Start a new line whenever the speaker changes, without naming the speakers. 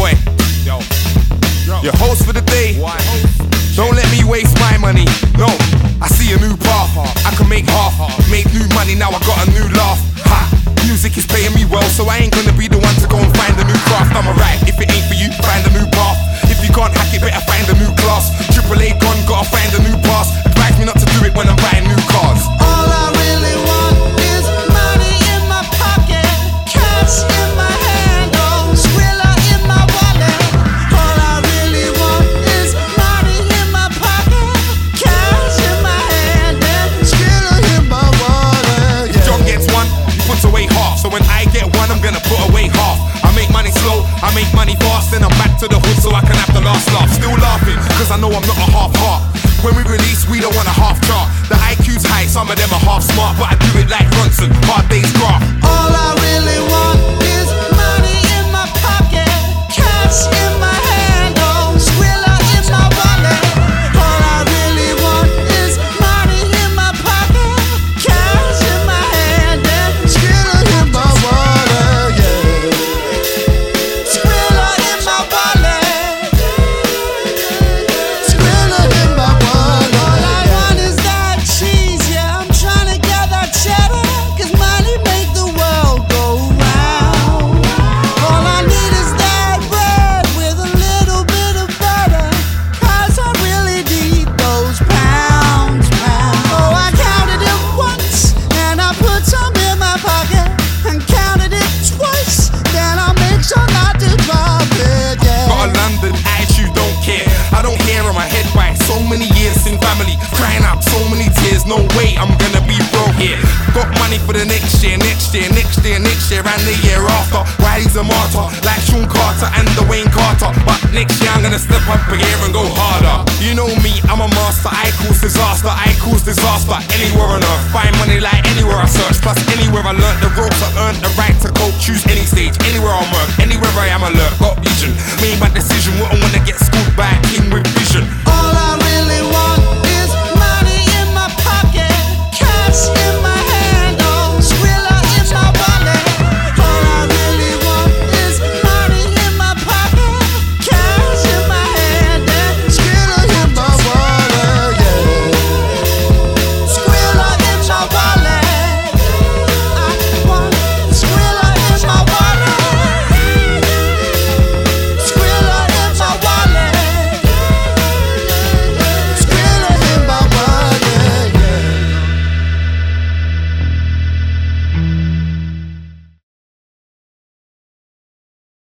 boy. Your host for the day. Don't let me waste my money. No, I see a new path. I can make half, make new money. Now I got a new laugh. Ha. Music is paying me well, so I ain't gonna be the one to go and find a new craft. I'm alright. If it ain't for you, find a new path. If you can't hack it, better find a new class. Triple A gone, gotta find a new pass. Advise me not to do it when I'm buying new cars.
All I really want is money in my pocket, cash in my hand, oh, Skrilla in my wallet. All I really want is money in my pocket, cash in my hand, and Skrilla in my wallet.
If John gets one, he puts away half. So when I get one, I'm gonna put away half. I make money slow, I make money fast, then I'm back to the hood so I can have the last laugh. Still laughing, cause I know I'm not a half heart. When we release, we don't want a half chart. The IQ's high, some of them are half smart, but I do it like Ronson, hard day's graft.
All I really want is money in my pocket, cash in my hand, oh, Skrilla in my wallet. All I really want is money in my pocket, cash in my hand, and Skrilla in my wallet, yeah. Skrilla in my wallet, Skrilla in my wallet. All I want is that cheese, yeah. I'm trying to get that cheddar, cause money make the world go round. All I need is that bread with a little bit of butter, cause I really need those pounds. Oh, I counted it once, and I put some in my pocket, and counted it twice, then I'll make sure not to drop it, yeah.
Got a London attitude, don't care. I don't hear in my head why so many years in family, crying out so many tears. No way I'm gonna be broke here. Got money for the next year, next year, next year, next year, and the year after. Wiley's a martyr, like Sean Carter and Dwayne Carter. But next year I'm gonna step up a gear and go harder. You know me, I'm a master. I cause disaster, I cause disaster. Anywhere on earth, find money like anywhere I search. Plus anywhere I learnt the ropes, I earned the right to go. Choose any stage, anywhere I'm work, anywhere I am alert. Got vision, made my decision. Wouldn't wanna get schooled by a king with